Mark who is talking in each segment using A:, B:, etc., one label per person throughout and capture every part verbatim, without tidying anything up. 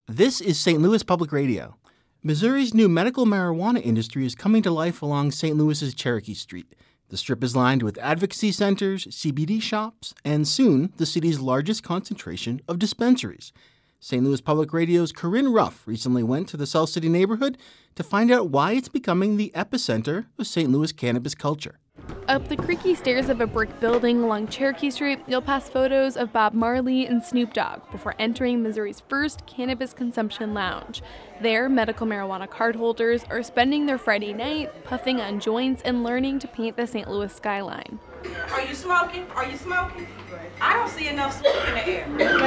A: This is Saint Louis Public Radio. Missouri's new medical marijuana industry is coming to life along Saint Louis's Cherokee Street. The strip is lined with advocacy centers, C B D shops, and soon the city's largest concentration of dispensaries. Saint Louis Public Radio's Corinne Ruff recently went to the South City neighborhood to find out why it's becoming the epicenter of Saint Louis cannabis culture.
B: Up the creaky stairs of a brick building along Cherokee Street, you'll pass photos of Bob Marley and Snoop Dogg before entering Missouri's first cannabis consumption lounge. There, medical marijuana cardholders are spending their Friday night puffing on joints and learning to paint the Saint Louis skyline.
C: Are you smoking? Are you smoking? I don't see enough smoke in the air.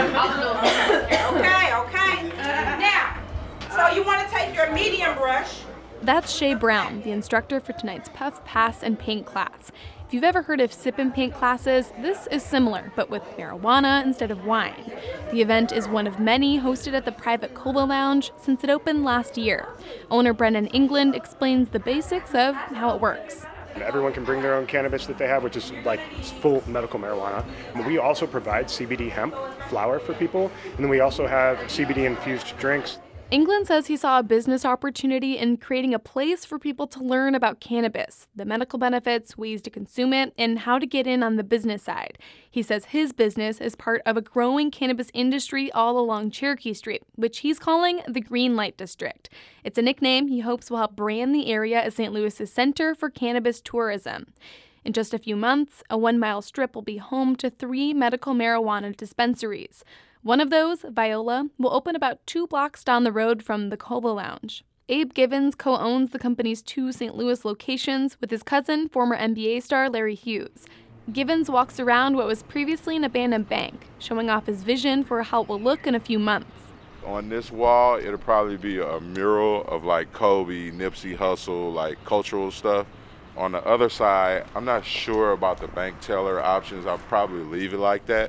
C: Okay, okay. Now, so you want to take your medium brush.
B: That's Shay Brown, the instructor for tonight's Puff, Pass, and Paint class. If you've ever heard of sip and paint classes, this is similar, but with marijuana instead of wine. The event is one of many hosted at the private Cola Lounge since it opened last year. Owner Brennan England explains the basics of how it works.
D: Everyone can bring their own cannabis that they have, which is like full medical marijuana. We also provide C B D hemp flower for people, and then we also have C B D infused drinks.
B: England says he saw a business opportunity in creating a place for people to learn about cannabis, the medical benefits, ways to consume it, and how to get in on the business side. He says his business is part of a growing cannabis industry all along Cherokee Street, which he's calling the Green Light District. It's a nickname he hopes will help brand the area as Saint Louis's center for cannabis tourism. In just a few months, a one-mile strip will be home to three medical marijuana dispensaries. One of those, Viola, will open about two blocks down the road from the Cola Lounge. Abe Givens co-owns the company's two Saint Louis locations with his cousin, former N B A star Larry Hughes. Givens walks around what was previously an abandoned bank, showing off his vision for how it will look in a few months.
E: On this wall, it'll probably be a mural of like Kobe, Nipsey Hussle, like cultural stuff. On the other side, I'm not sure about the bank teller options. I'll probably leave it like that.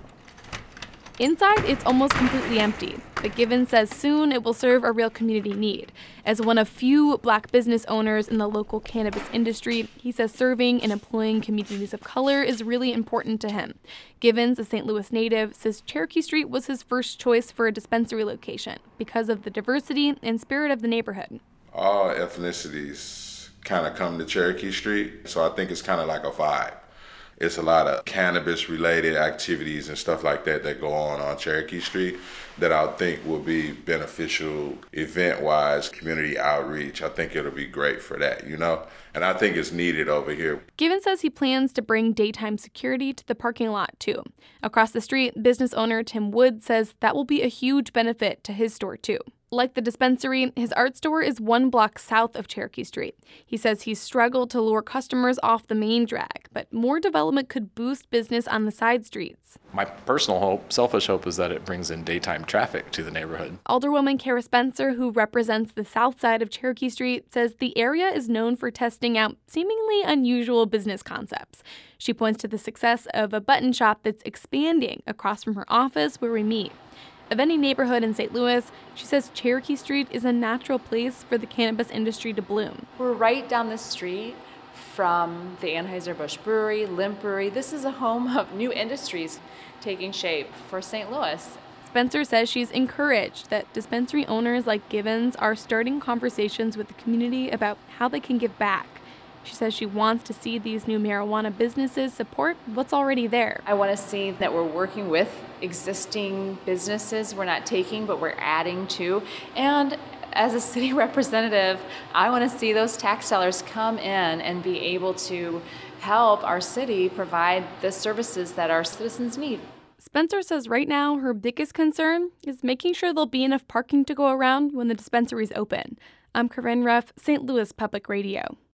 B: Inside, it's almost completely empty, but Givens says soon it will serve a real community need. As one of few black business owners in the local cannabis industry, he says serving and employing communities of color is really important to him. Givens, a Saint Louis native, says Cherokee Street was his first choice for a dispensary location because of the diversity and spirit of the neighborhood.
E: All ethnicities kind of come to Cherokee Street, so I think it's kind of like a vibe. It's a lot of cannabis-related activities and stuff like that that go on on Cherokee Street that I think will be beneficial event-wise, community outreach. I think it'll be great for that, you know? And I think it's needed over here.
B: Givens says he plans to bring daytime security to the parking lot, too. Across the street, business owner Tim Wood says that will be a huge benefit to his store, too. Like the dispensary, his art store is one block south of Cherokee Street. He says he's struggled to lure customers off the main drag, but more development could boost business on the side streets.
F: My personal hope, selfish hope, is that it brings in daytime traffic to the neighborhood.
B: Alderwoman Kara Spencer, who represents the south side of Cherokee Street, says the area is known for testing out seemingly unusual business concepts. She points to the success of a button shop that's expanding across from her office where we meet. Of any neighborhood in Saint Louis, she says Cherokee Street is a natural place for the cannabis industry to bloom.
G: We're right down the street from the Anheuser-Busch Brewery, Limp Brewery. This is a home of new industries taking shape for Saint Louis.
B: Spencer says she's encouraged that dispensary owners like Givens are starting conversations with the community about how they can give back. She says she wants to see these new marijuana businesses support what's already there.
G: I want to see that we're working with existing businesses we're not taking, but we're adding to. And as a city representative, I want to see those tax dollars come in and be able to help our city provide the services that our citizens need.
B: Spencer says right now her biggest concern is making sure there'll be enough parking to go around when the dispensaries open. I'm Corinne Ruff, Saint Louis Public Radio.